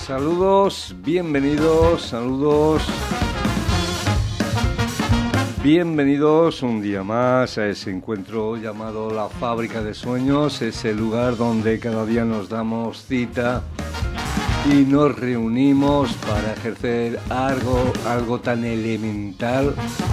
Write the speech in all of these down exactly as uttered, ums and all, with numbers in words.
Saludos, bienvenidos, saludos. Bienvenidos un día más a ese encuentro llamado La Fábrica de Sueños, ese lugar donde cada día nos damos cita y nos reunimos para ejercer algo, algo tan elemental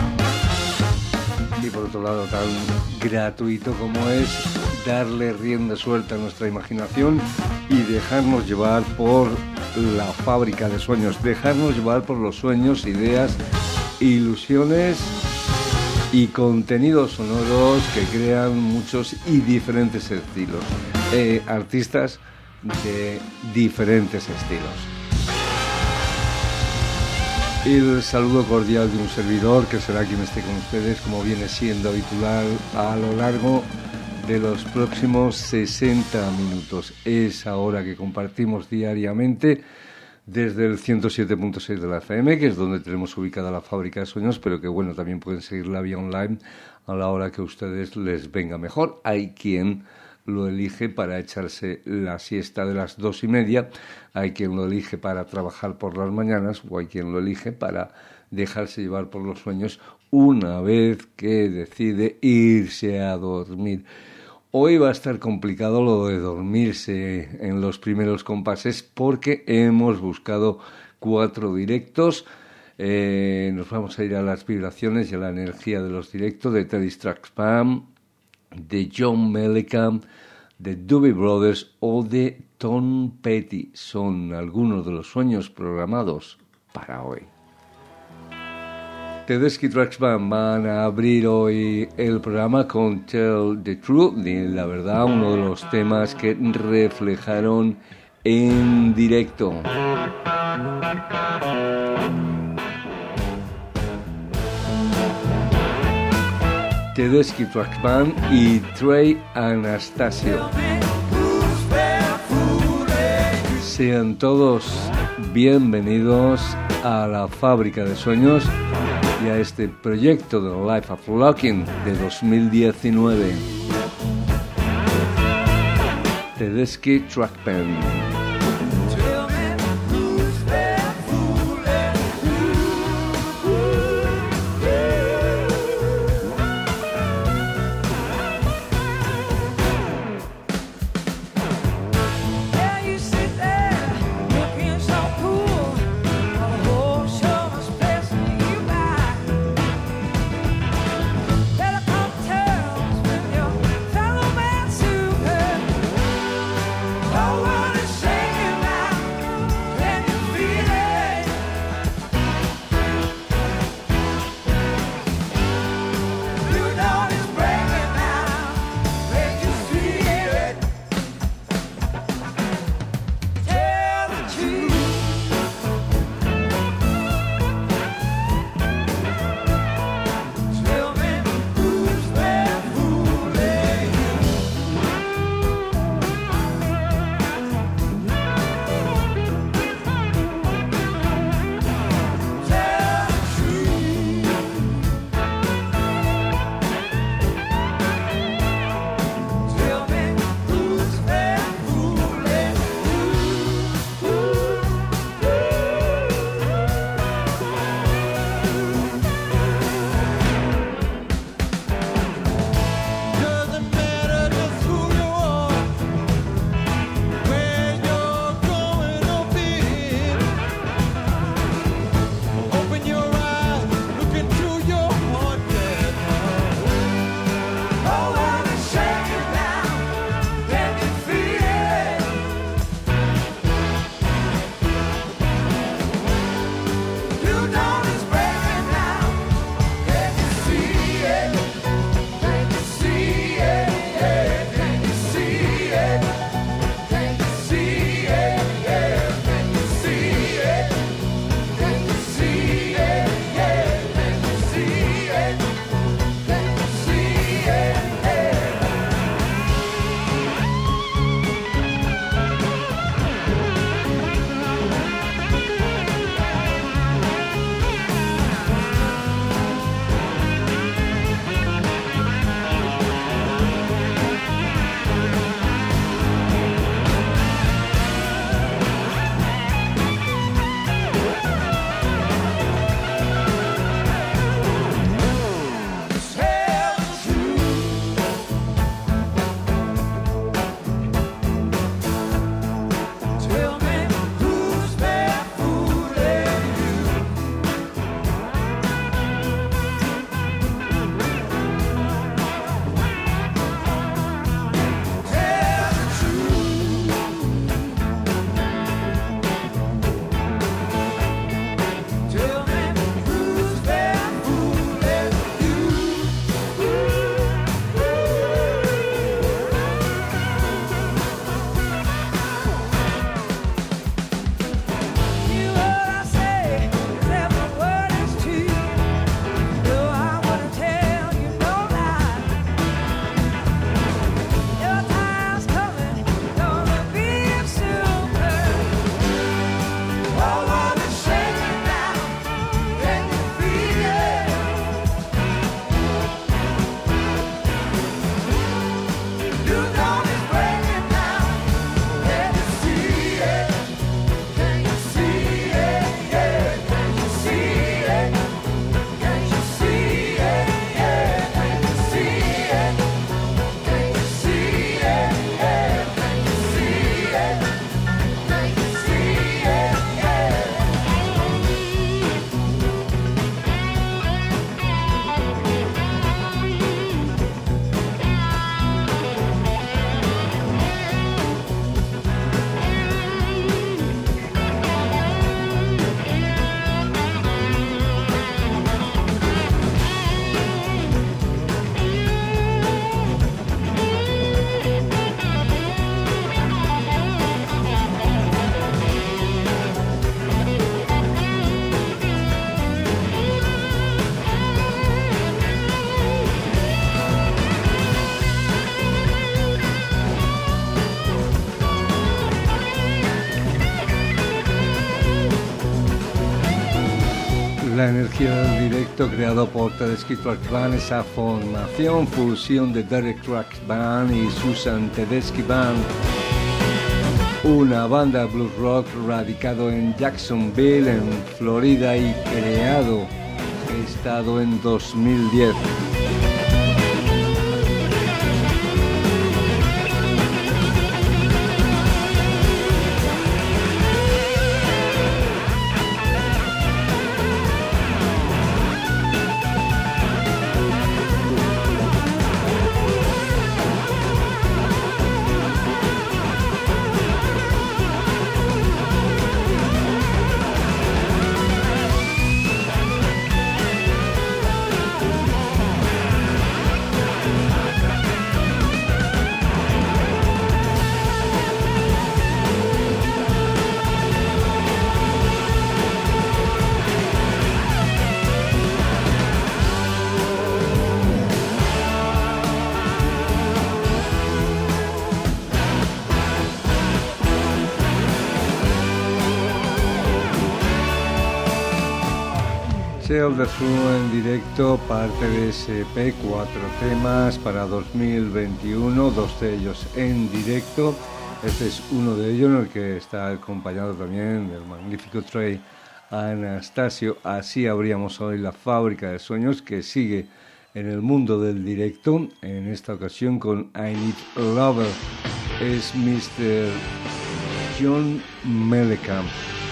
y por otro lado tan gratuito como es darle rienda suelta a nuestra imaginación y dejarnos llevar por la fábrica de sueños, dejarnos llevar por los sueños, ideas, ilusiones y contenidos sonoros que crean muchos y diferentes estilos, eh, artistas de diferentes estilos. El saludo cordial de un servidor que será quien esté con ustedes, como viene siendo habitual a lo largo de los próximos sesenta minutos. Esa hora que compartimos diariamente desde el ciento siete punto seis de la F M, que es donde tenemos ubicada la Fábrica de Sueños, pero que bueno, también pueden seguirla vía online a la hora que a ustedes les venga mejor. Hay quien lo elige para echarse la siesta de las dos y media, hay quien lo elige para trabajar por las mañanas o hay quien lo elige para dejarse llevar por los sueños una vez que decide irse a dormir. Hoy va a estar complicado lo de dormirse en los primeros compases porque hemos buscado cuatro directos. Eh, nos vamos a ir a las vibraciones y a la energía de los directos de Teddy Ruxpin, de John Mellencamp, de Doobie Brothers o de Tom Petty. Son algunos de los sueños programados para hoy. Tedeschi Trucks Band van a abrir hoy el programa con Tell the Truth, y la verdad uno de los temas que reflejaron en directo. Tedeschi Trucks Band y Trey Anastasio. Sean todos bienvenidos a la Fábrica de Sueños y a este proyecto de Life of Locking de dos mil diecinueve. Tedeschi Truck Band. Say La energía del directo creado por Tedeschi Truck Band, esa formación, fusión de Derek Truck Band y Susan Tedeschi Band, una banda blues rock radicado en Jacksonville, en Florida, y creado, gestado en dos mil diez. Tell the Truth en directo, parte de ese E P, cuatro temas para dos mil veintiuno, dos de ellos en directo. Este es uno de ellos, en el que está acompañado también del magnífico Trey Anastasio. Así abríamos hoy la Fábrica de Sueños, que sigue en el mundo del directo, en esta ocasión con I Need a Lover. Es mister John Mellencamp.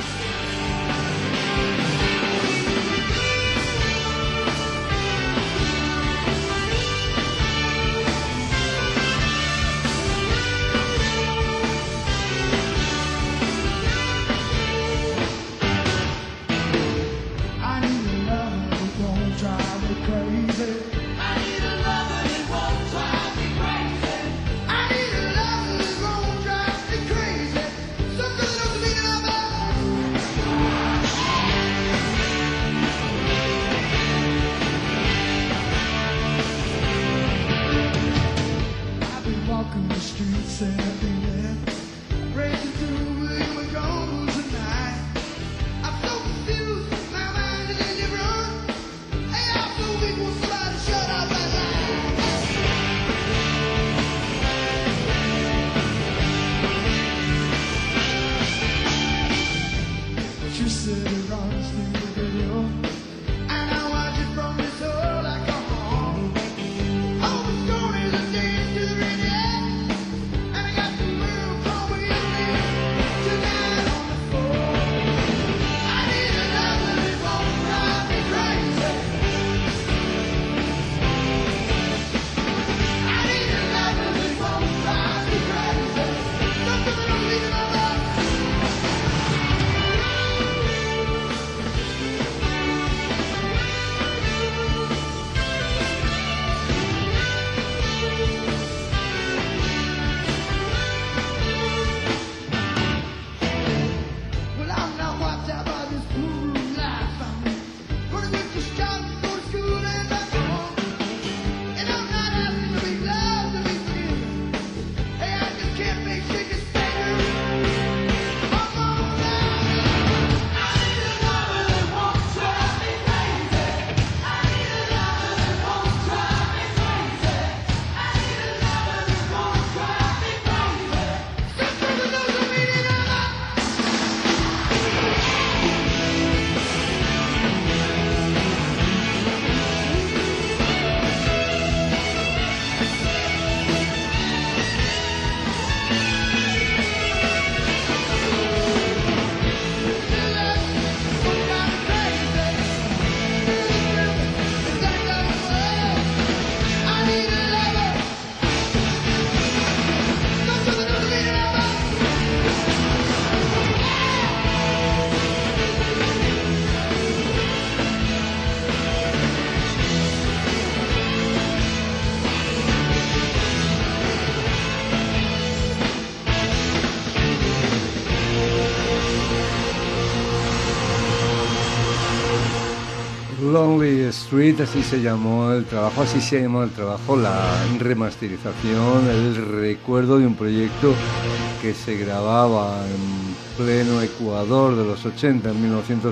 Lonely Street, así se llamó el trabajo, así se llamó el trabajo, la remasterización, el recuerdo de un proyecto que se grababa en pleno Ecuador de los ochenta, en mil novecientos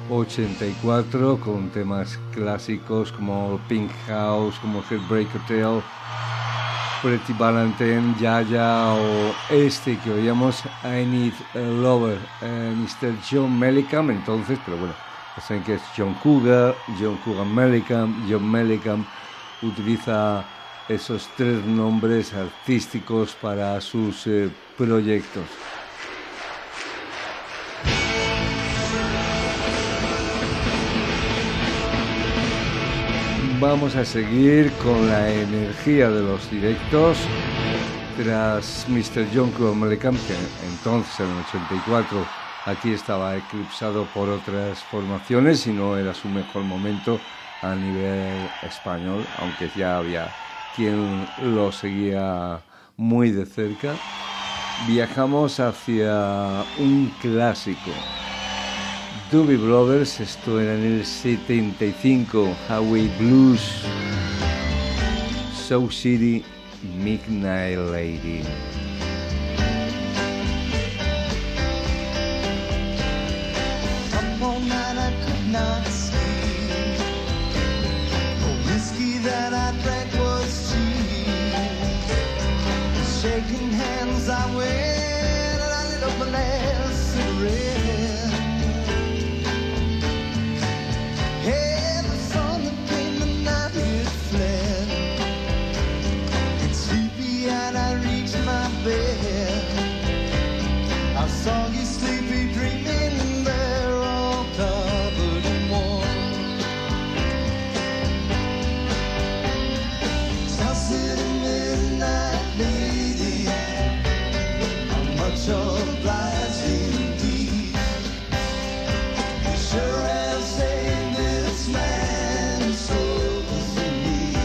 ochenta y cuatro, con temas clásicos como Pink House, como Heartbreak Hotel, Pretty Valentine, Yaya o este que oíamos, I Need a Lover, eh, mister John Mellencamp, entonces, pero bueno, saben que es John Cougar, John Cougar Mellencamp. John Mellencamp utiliza esos tres nombres artísticos para sus eh, proyectos. Vamos a seguir con la energía de los directos tras mister John Cougar Mellencamp, que entonces en el ochenta y cuatro aquí estaba eclipsado por otras formaciones y no era su mejor momento a nivel español, aunque ya había quien lo seguía muy de cerca. Viajamos hacia un clásico. Doobie Brothers, esto era en el setenta y cinco, Highway Blues, Soul City, Midnight Lady. Shaking hands, I went and I lit up a last cigarette. Hey, the sun that came the night it fled. It's sleepy and I reached my bed. I saw you sleepy dreaming there, all covered in warm. South City midnight lady, much obliged indeed. You sure have saved this man's soul for me.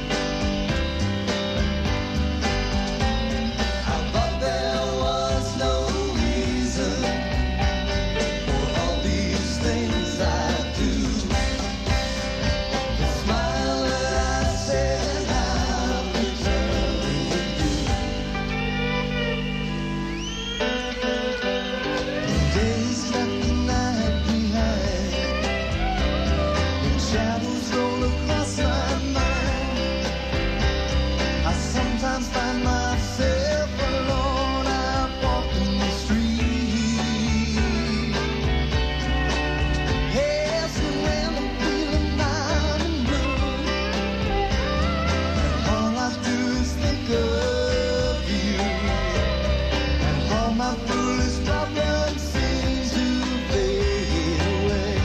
I thought there was no reason for all these things I do. The smile that I said I'll return with you. Days left the night behind, and shadows roll across my mind. I sometimes find myself alone out walking the street. Yes, when I'm feeling down and blue, and all I do is think of you, and all my foolish problems seem to fade away.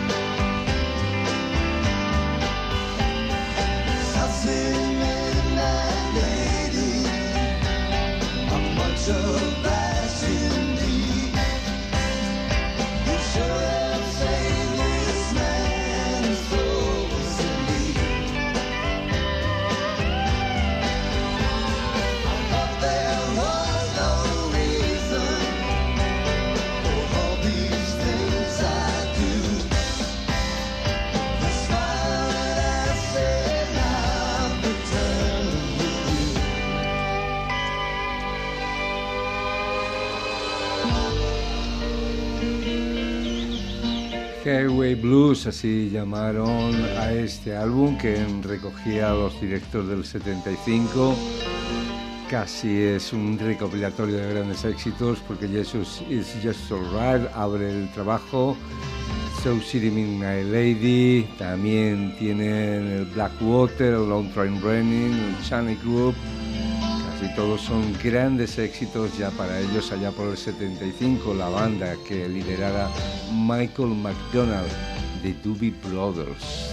South City midnight lady, I'm much obliged indeed. You sure have saved this man's soul for me. I thought there was no reason for all these things I do. The smile that I said I'll return with you. Highway Blues, así llamaron a este álbum que recogía a los directos del setenta y cinco. Casi es un recopilatorio de grandes éxitos porque Jesus Is Just Alright abre el trabajo. Soul City Midnight Lady, también tienen el Blackwater, el Long Train Running, el Channel Group. Casi todos son grandes éxitos ya para ellos allá por el setenta y cinco, la banda que liderara Michael McDonald de Doobie Brothers.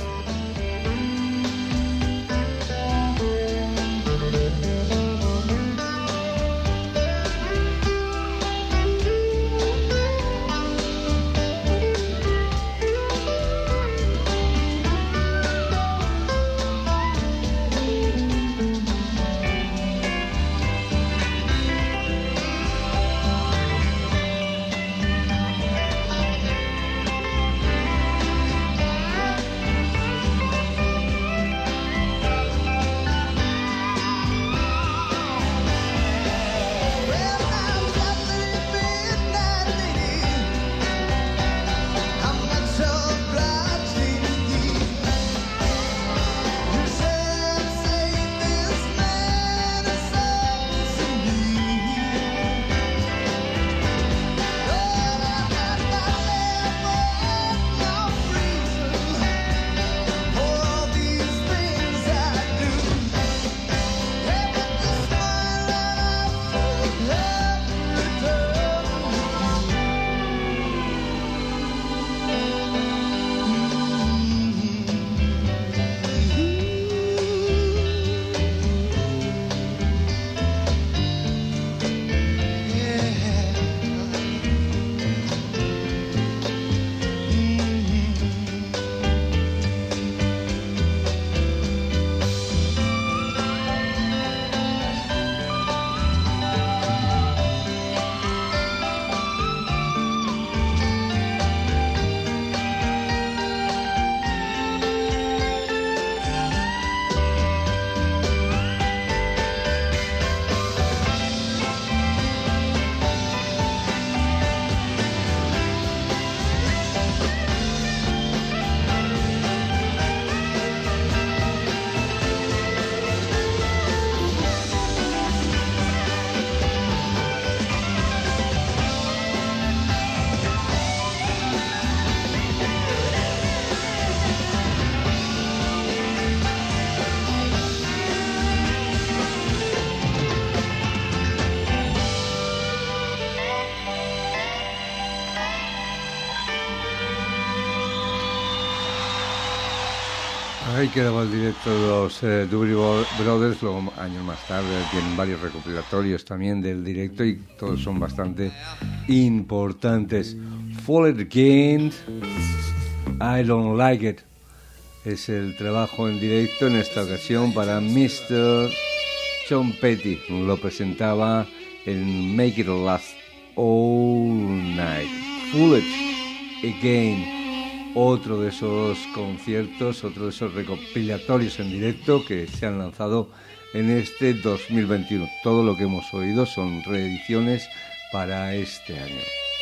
Ahí quedaba el directo de los eh, Doobie Brothers, luego años más tarde tienen varios recopilatorios también del directo y todos son bastante importantes. Fall It Again, I Don't Like It, es el trabajo en directo en esta ocasión para mister Tom Petty, lo presentaba en Make It Last All Night. Fall It Again, otro de esos conciertos, otro de esos recopilatorios en directo que se han lanzado en este dos mil veintiuno. Todo lo que hemos oído son reediciones para este año.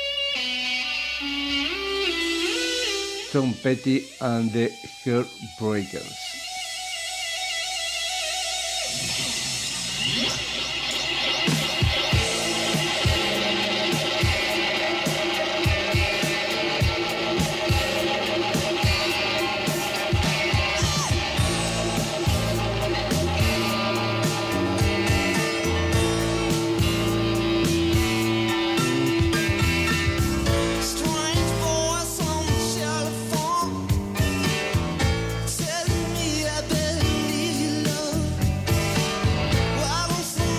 Tom Petty and the Heartbreakers. Telling me I better leave your love. Why don't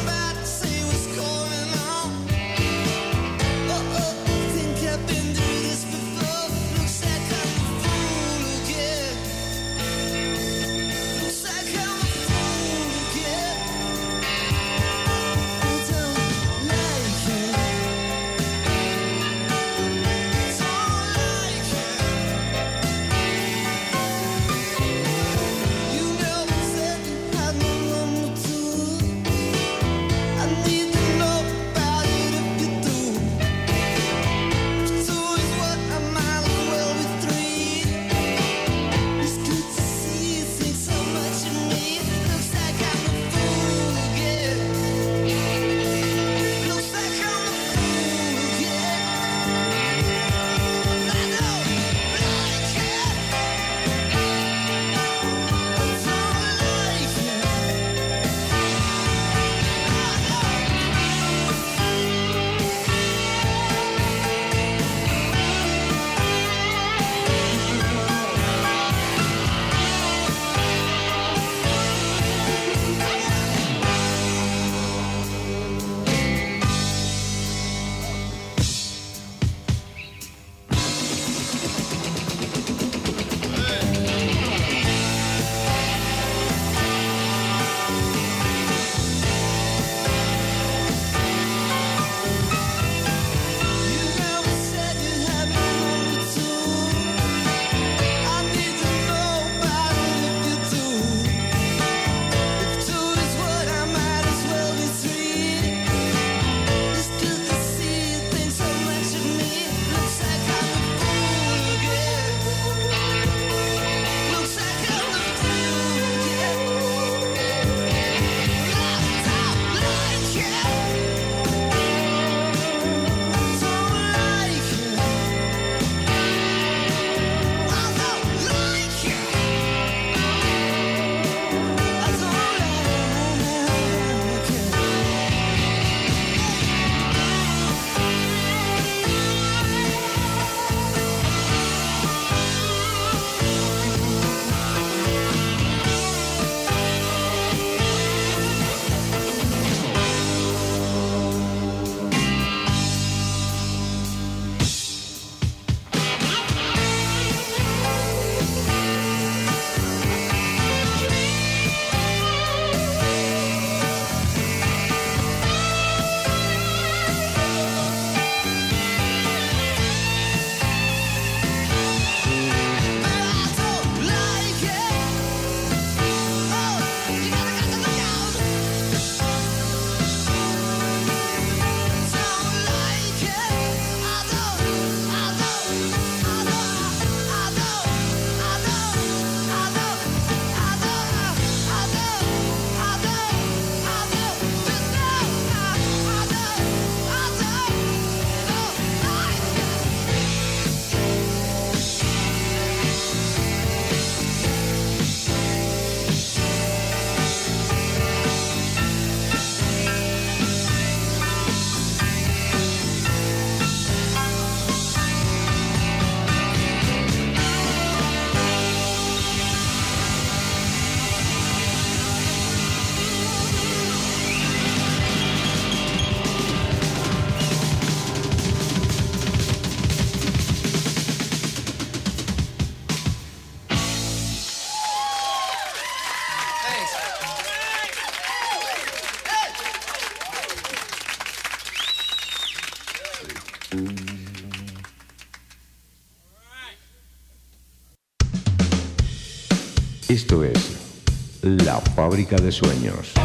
Esto es La Fábrica de Sueños.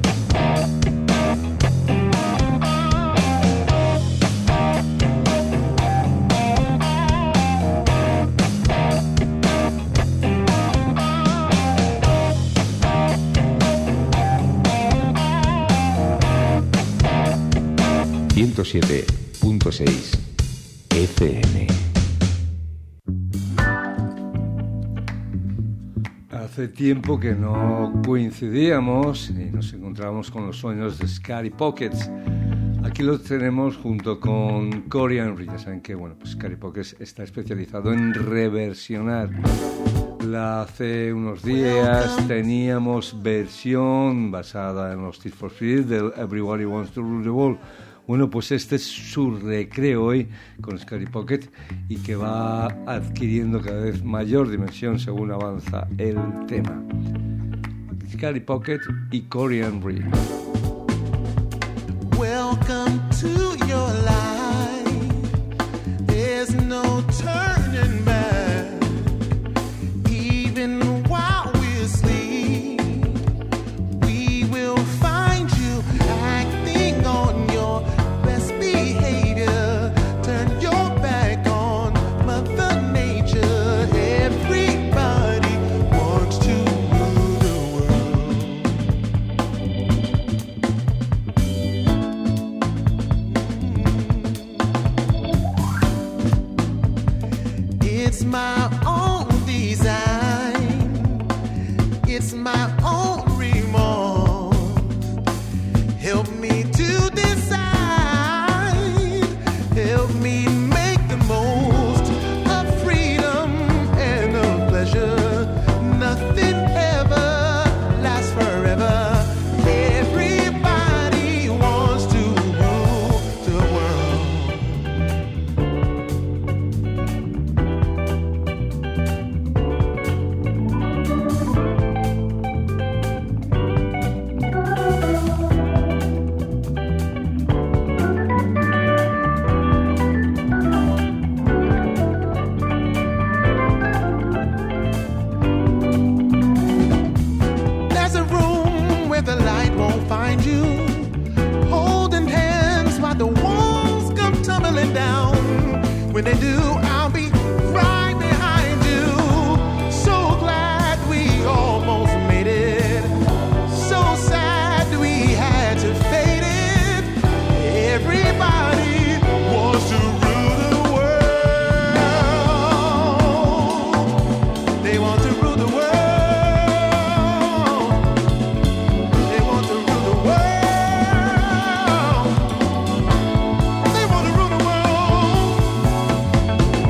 ciento siete punto seis F M. Hace tiempo que no coincidíamos y nos encontrábamos con los sueños de Scary Pockets. Aquí los tenemos junto con Cory Henry. Ya saben que bueno, pues Scary Pockets está especializado en reversionar. La hace unos días teníamos versión basada en los Tears for Fears del Everybody Wants to Rule the World. Bueno, pues este es su recreo hoy con Scary Pocket y que va adquiriendo cada vez mayor dimensión según avanza el tema. Scary Pocket y Cory Henry. Welcome to your life. There's no turning back. Even while we sleep, we will find you acting on your best behavior. Turn your back on Mother Nature. Everybody wants to rule the world. It's my own design. It's my own remorse. Help me to decide. Help me make the most of freedom and of pleasure. Nothing ever lasts forever. Everybody wants to rule the world. There's a room where the light won't find you. Holding hands while the walls come tumbling down. When they do, I'll be right behind you. So glad we almost made it. So sad we had to fade it. Everybody wants to rule the world. They want to rule the world. They want to rule the world. They want to rule the world.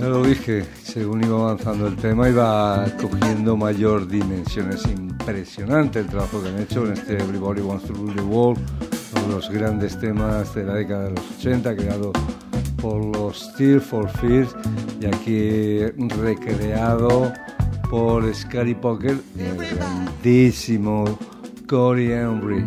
Ya lo dije, según iba avanzando el tema iba cogiendo mayor dimensiones. Impresionante el trabajo que han hecho en este Everybody Wants to Rule the World, uno de los grandes temas de la década de los ochenta, creado por los Tears for Fears y aquí recreado por Scary Poker y el grandísimo Cory Henry.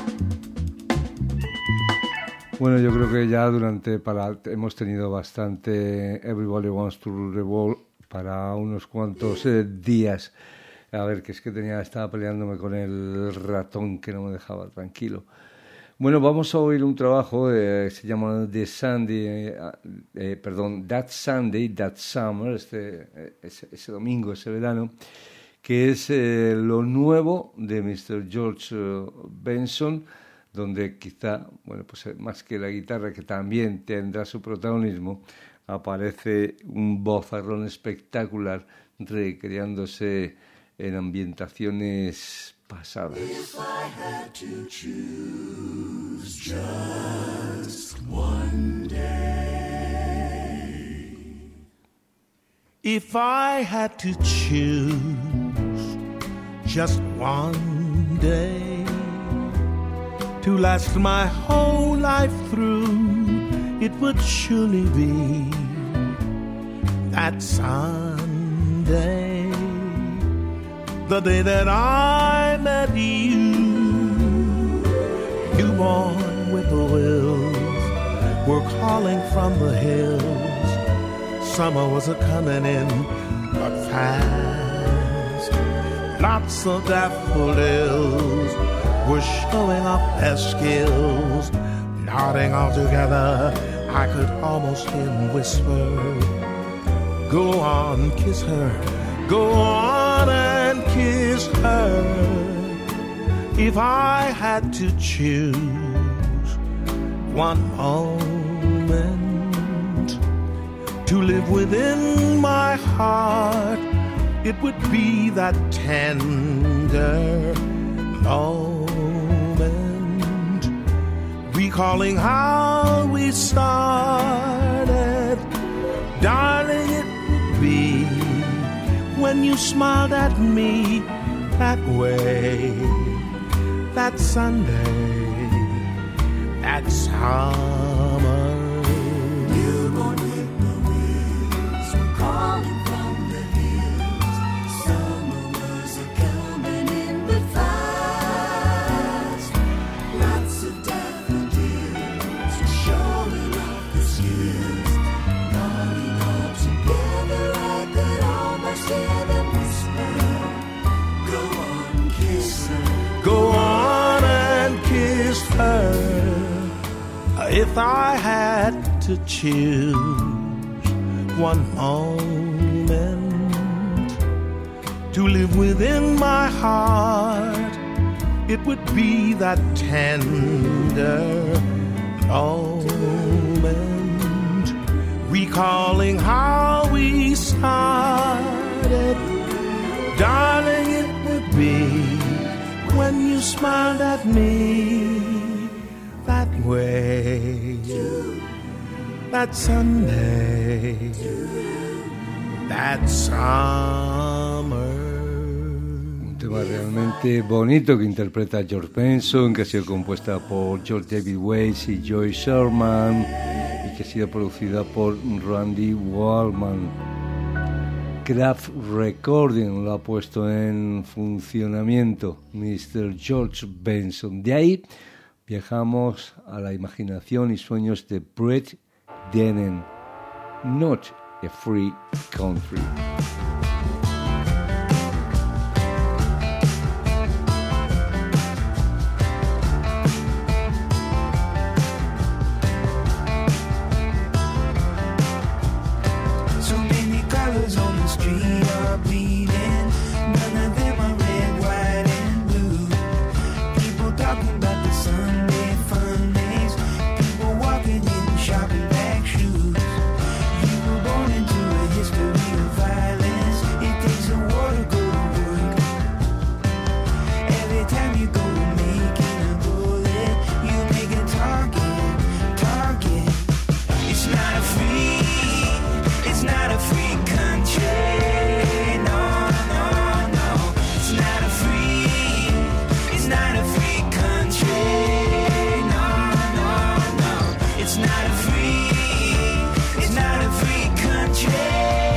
Bueno, yo creo que ya durante, para, hemos tenido bastante Everybody Wants to Rule the World para unos cuantos eh, días. A ver, que es que tenía, estaba peleándome con el ratón que no me dejaba tranquilo. Bueno, vamos a oír un trabajo, eh, se llama The Sunday, eh, eh, perdón, That Sunday, That Summer, este, eh, ese, ese domingo, ese verano, que es eh, lo nuevo de mister George Benson, donde quizá, bueno, pues más que la guitarra, que también tendrá su protagonismo, aparece un vozarrón espectacular recreándose en ambientaciones pasadas. If I had to choose just one day, if I had to choose just one day to last my whole life through, it would surely be that Sunday, the day that I met you. Newborn whippoorwills were calling from the hills. Summer was a-coming in, but fast. Lots of daffodils were showing off their skills. Nodding all together, I could almost hear them whisper, go on, kiss her, go on and kiss her. If I had to choose one moment to live within my heart, it would be that tender moment, recalling how we started. Darling, it would be when you smiled at me that way, that Sunday, that summer. Newborn whippoorwills were calling from the hills. Summer was a-coming in but fast. Lots of daffodils were showing off the skills. Nodding all together, I could almost hear them whisper, go on, kiss her. Go on and kiss her. If I had to choose one moment to live within my heart, it would be that tender moment, recalling how we started. Darling, it would be when you smiled at me that way, that Sunday, that summer. Un tema realmente bonito que interpreta George Benson, que ha sido compuesta por George David Weiss y Joy Sherman y que ha sido producida por Randy Waldman. Kraft Recording lo ha puesto en funcionamiento mister George Benson. De ahí viajamos a la imaginación y sueños de Brett Dennen, Not a Free Country. It's not a free country. No, no, no. It's not a free, it's not a free country. No, no, no. It's not a free, it's not a free country.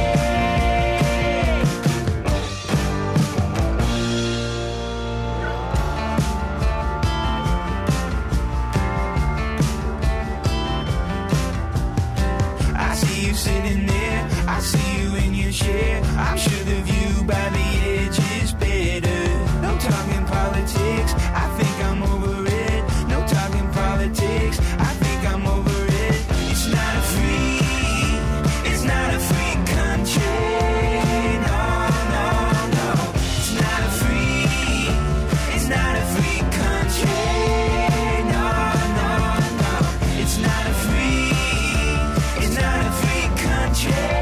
Sitting there, I see you in your chair. I'm sure the view by the edge is better. No talking politics, I think I'm over it. No talking politics, I think I'm over it. It's not a free, it's not a free country. No, no, no. It's not a free, it's not a free country. No, no, no. It's not a free, it's not a free country.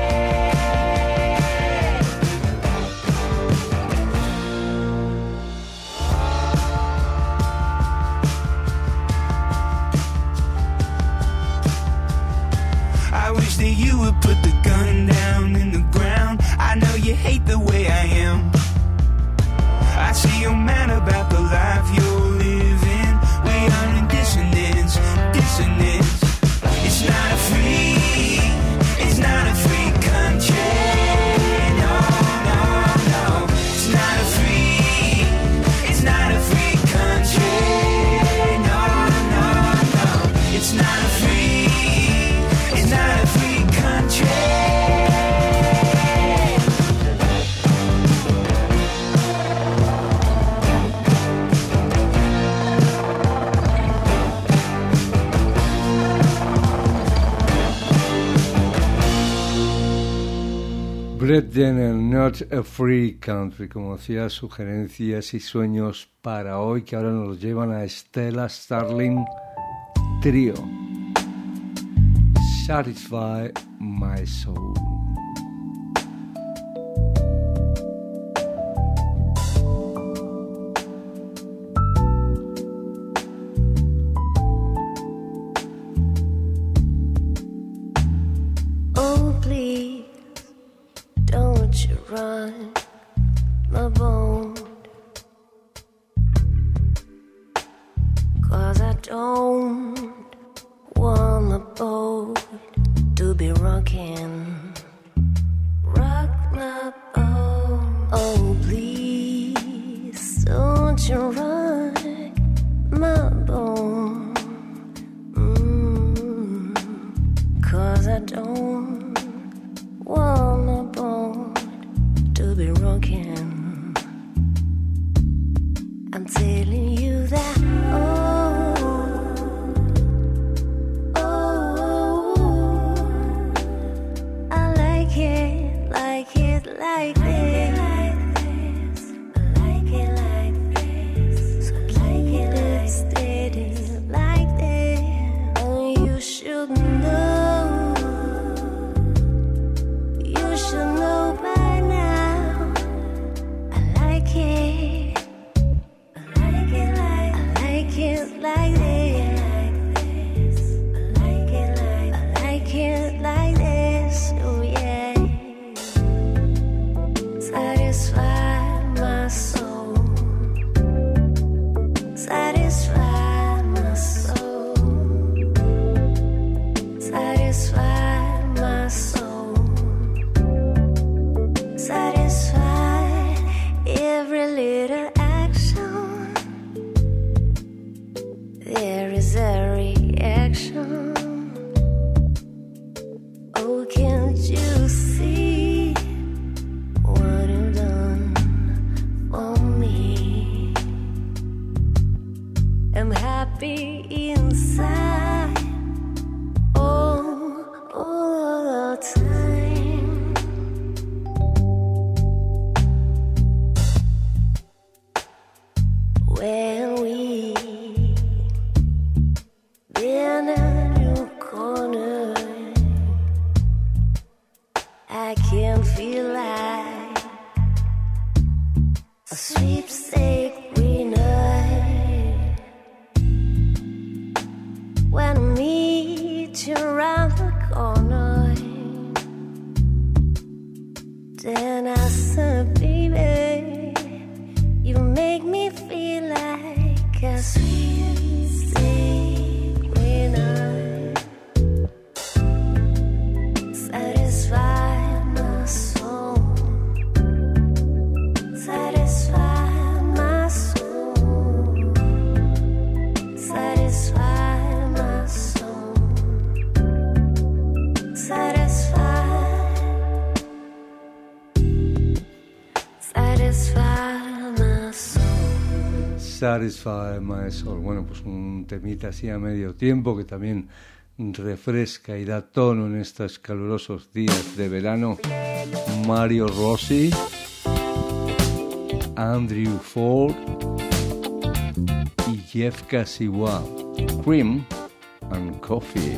I wish that you would put the gun down in the ground. I know you hate the way I am. I see you're mad about the life you're living. We are in dissonance, dissonance. It's not a free, it's not a free country. No, no, no. It's not a free, it's not a free country. No, no, no. It's not a free, it's not a free country. Brett Jenner, Not a Free Country, como decía, sugerencias y sueños para hoy que ahora nos llevan a Stella Starling Trio. Satisfy My Soul. Oh, please, don't you run my bone, 'cause I don't want my boat to be rocking. Rock my boat. Oh, please, don't you rock my boat. Mm, 'cause I don't want my boat to be rocking. I'm telling you that, oh, oh, I like it, like it, like this. I like it like this. So like it like steady, like this. And you should know, you should know by now. I like it, I like it like, I like it like this. I like it like, I like it like this. Oh yeah. Satisfy my soul. Satisfy my soul. Satisfy my soul. Satisfy every little action. There is a reaction. Oh, can't you see what you've done for me? I'm happy inside all, all the time. When we been in your corner, I can feel like a sweepstake winner. When I meet you around the corner, Satisfy My Soul. Bueno, pues un temita así a medio tiempo que también refresca y da tono en estos calurosos días de verano. Mario Rossi, Andrew Ford y Jeff Kasiwa, Cream and Coffee.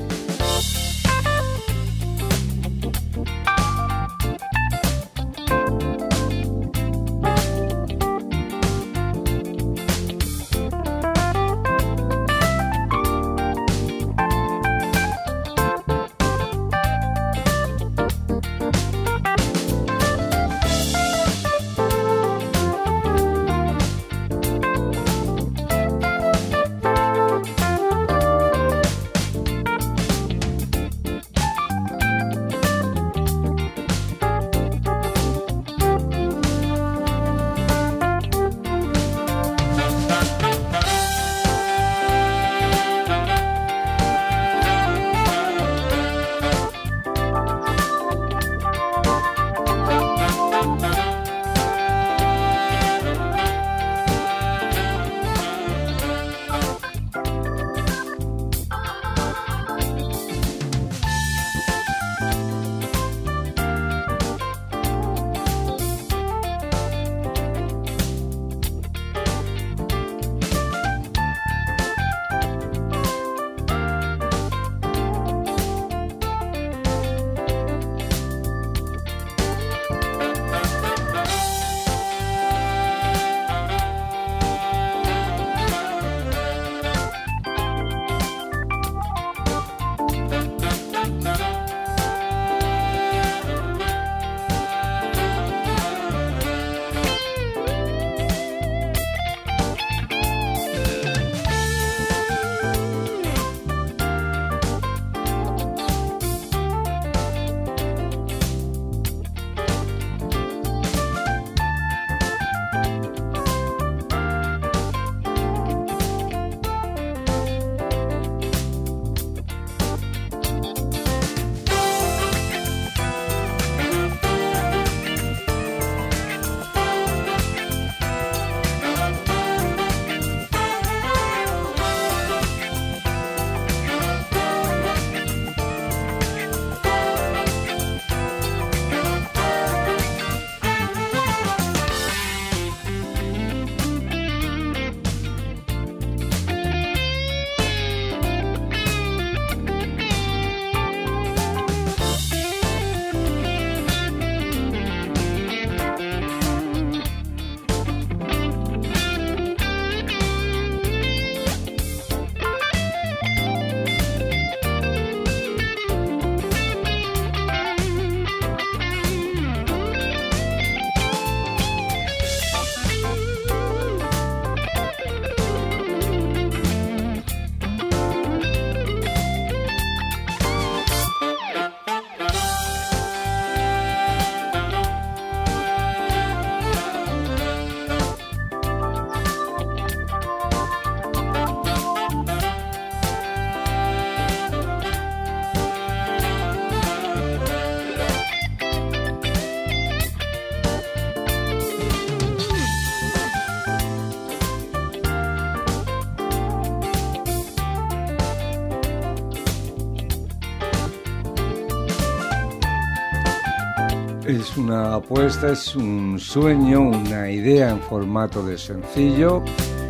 Es una apuesta, es un sueño, una idea en formato de sencillo,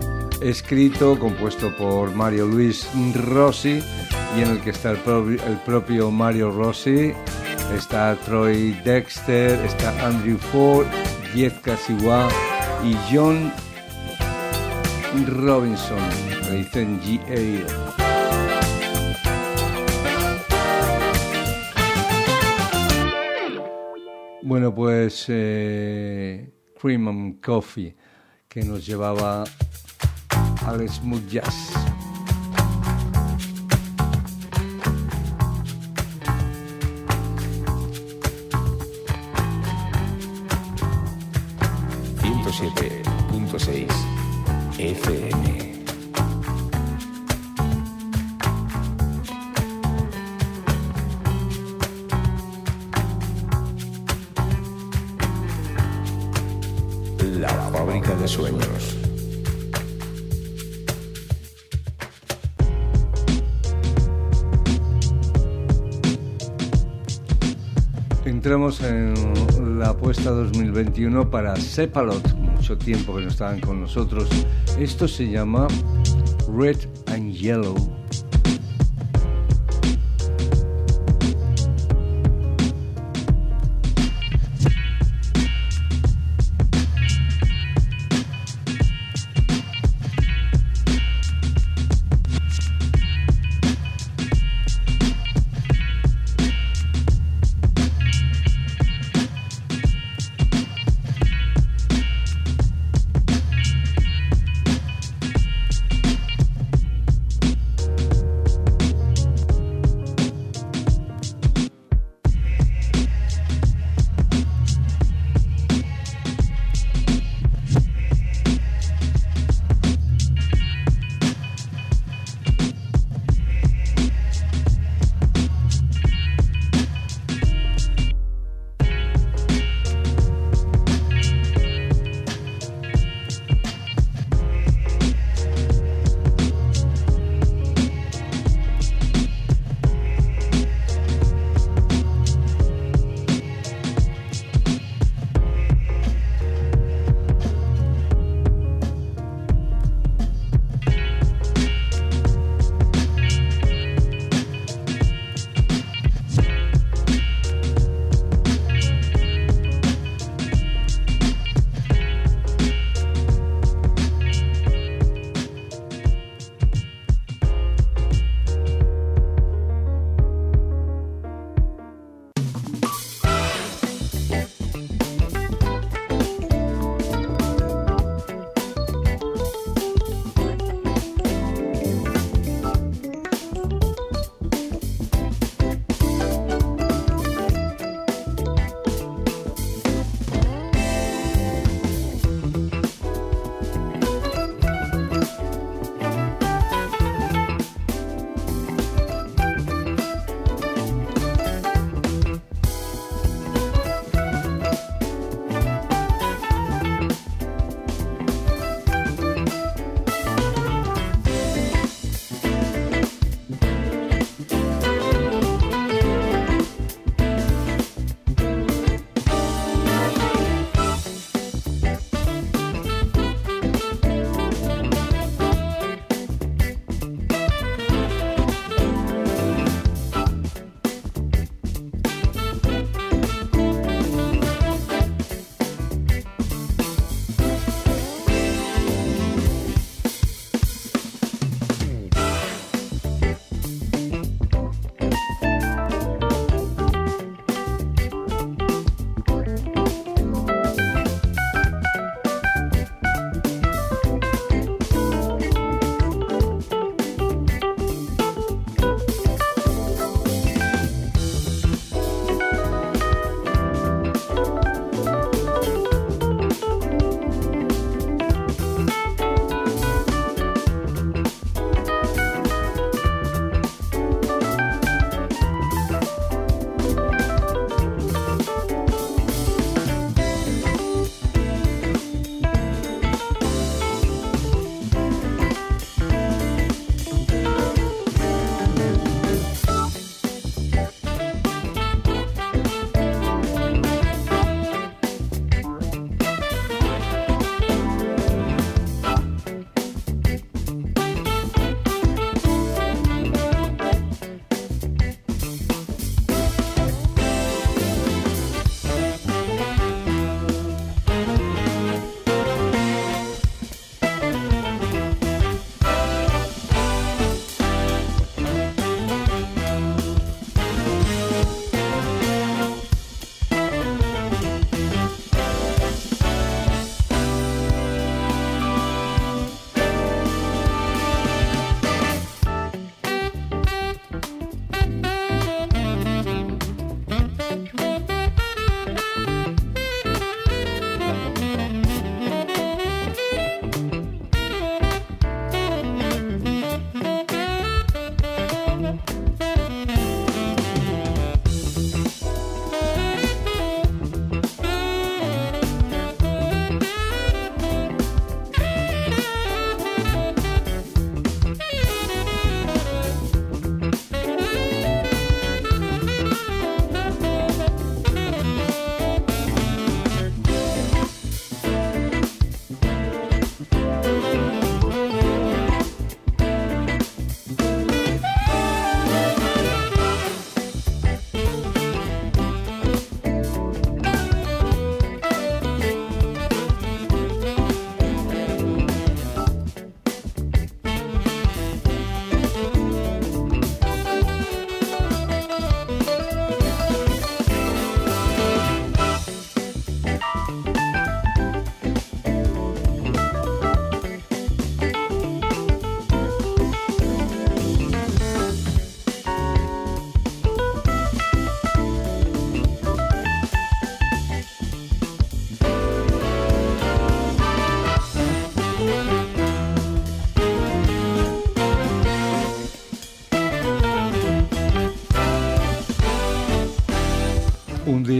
escrito, compuesto por Mario Luis Rossi, y en el que está el, pro- el propio Mario Rossi, está Troy Dexter, está Andrew Ford, Jeff Kasiwa y John Robinson, le dicen G A. Bueno, pues eh, Cream and Coffee, que nos llevaba al smooth jazz. ciento siete punto seis F M. La fábrica de sueños. Entramos en la apuesta dos mil veintiuno para Cephalot, mucho tiempo que no estaban con nosotros. Esto se llama Red and Yellow.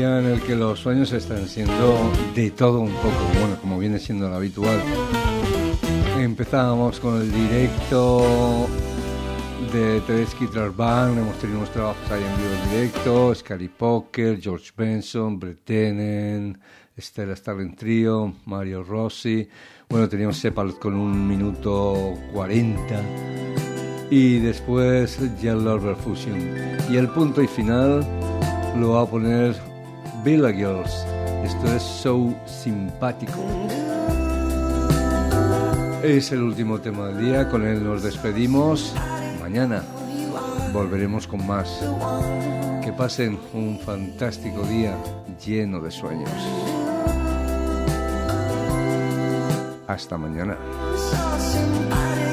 día en el que los sueños están siendo de todo un poco, bueno, como viene siendo lo habitual. Empezábamos con el directo de Tedeschi Guitar Band, hemos tenido unos trabajos ahí en vivo en directo, Scary Poker, George Benson, Brett Tennant, Stella Starling Trio, Mario Rossi. Bueno, teníamos Sepalt con un minuto cuarenta y después Yellow Refusion. Y el punto y final lo va a poner Villa Girls. Esto es So Simpático. Es el último tema del día, con él nos despedimos. Mañana volveremos con más. Que pasen un fantástico día lleno de sueños. Hasta mañana. So simpático.